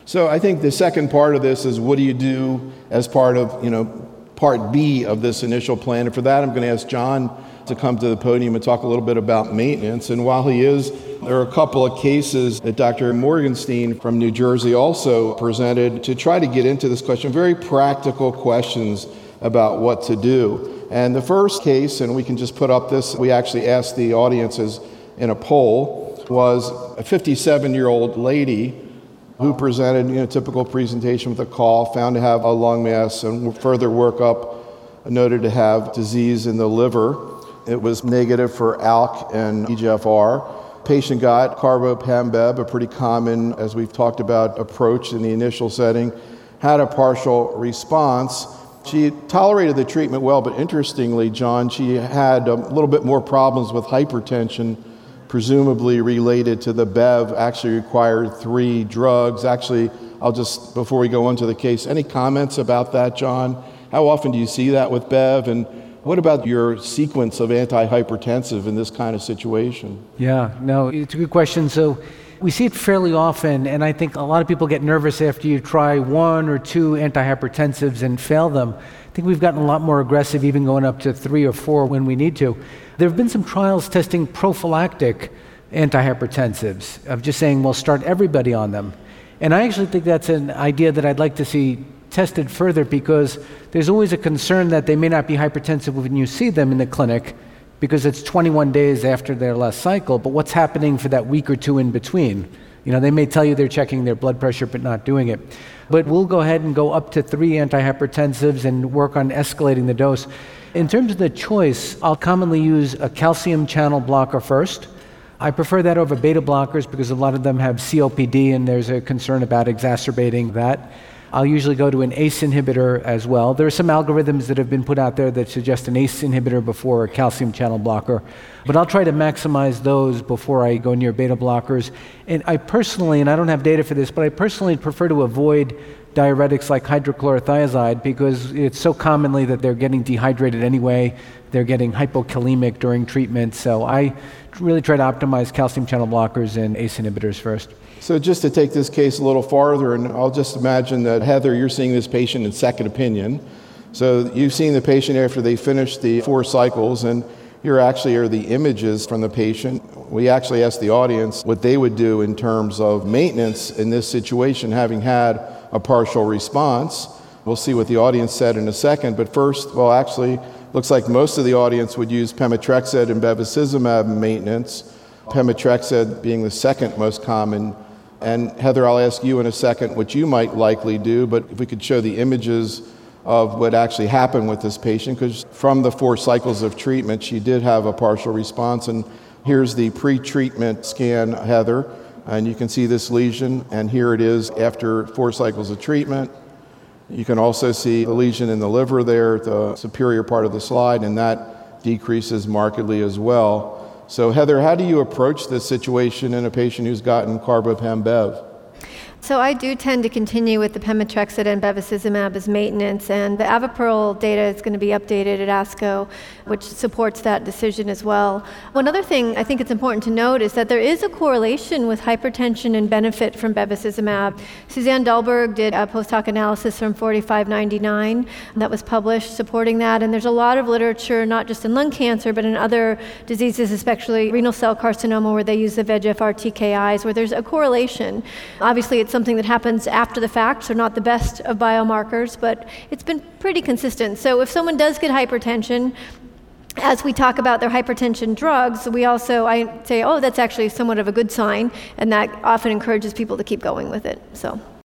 So I think the second part of this is, what do you do as part of, part B of this initial plan? And for that, I'm going to ask John to come to the podium and talk a little bit about maintenance. And while he is, there are a couple of cases that Dr. Morgenstein from New Jersey also presented to try to get into this question, very practical questions about what to do. And the first case, and we can just put up this, we actually asked the audiences in a poll, was a 57-year-old lady who presented, typical presentation with a cough, found to have a lung mass, and further workup noted to have disease in the liver. It was negative for ALK and EGFR. Patient got carbopem-bev, a pretty common, as we've talked about, approach in the initial setting, had a partial response. She tolerated the treatment well, but interestingly, John, she had a little bit more problems with hypertension, presumably related to the BEV, actually required 3 drugs. Actually, before we go into the case, any comments about that, John? How often do you see that with BEV? And what about your sequence of antihypertensive in this kind of situation? Yeah, no, it's a good question. So we see it fairly often, and I think a lot of people get nervous after you try 1 or 2 antihypertensives and fail them. I think we've gotten a lot more aggressive, even going up to 3 or 4 when we need to. There have been some trials testing prophylactic antihypertensives, of just saying, well, start everybody on them. And I actually think that's an idea that I'd like to see tested further, because there's always a concern that they may not be hypertensive when you see them in the clinic, because it's 21 days after their last cycle, but what's happening for that week or 2 in between? They may tell you they're checking their blood pressure, but not doing it. But we'll go ahead and go up to 3 antihypertensives and work on escalating the dose. In terms of the choice, I'll commonly use a calcium channel blocker first. I prefer that over beta blockers because a lot of them have COPD, and there's a concern about exacerbating that. I'll usually go to an ACE inhibitor as well. There are some algorithms that have been put out there that suggest an ACE inhibitor before a calcium channel blocker, but I'll try to maximize those before I go near beta blockers. And I personally, and I don't have data for this, but I personally prefer to avoid diuretics like hydrochlorothiazide, because it's so commonly that they're getting dehydrated anyway. They're getting hypokalemic during treatment. So I really try to optimize calcium channel blockers and ACE inhibitors first. So just to take this case a little farther, and I'll just imagine that, Heather, you're seeing this patient in second opinion. So you've seen the patient after they finished the 4 cycles, and here actually are the images from the patient. We actually asked the audience what they would do in terms of maintenance in this situation, having had a partial response. We'll see what the audience said in a second, but first, looks like most of the audience would use pemetrexed and bevacizumab maintenance, pemetrexed being the second most common. And Heather, I'll ask you in a second what you might likely do, but if we could show the images of what actually happened with this patient, because from the 4 cycles of treatment, she did have a partial response. And here's the pre-treatment scan, Heather, and you can see this lesion, and here it is after 4 cycles of treatment. You can also see the lesion in the liver there at the superior part of the slide, and that decreases markedly as well. So Heather, how do you approach this situation in a patient who's gotten carbopem-bev? So I do tend to continue with the pemetrexed and bevacizumab as maintenance, and the Avapril data is going to be updated at ASCO, which supports that decision as well. One other thing I think it's important to note is that there is a correlation with hypertension and benefit from bevacizumab. Suzanne Dahlberg did a post-hoc analysis from 4599 that was published supporting that, and there's a lot of literature, not just in lung cancer, but in other diseases, especially renal cell carcinoma, where they use the VEGFR TKIs, where there's a correlation. Obviously, it's something that happens after the fact, so not the best of biomarkers, but it's been pretty consistent. So if someone does get hypertension, as we talk about their hypertension drugs, I say, oh, that's actually somewhat of a good sign, and that often encourages people to keep going with it. So.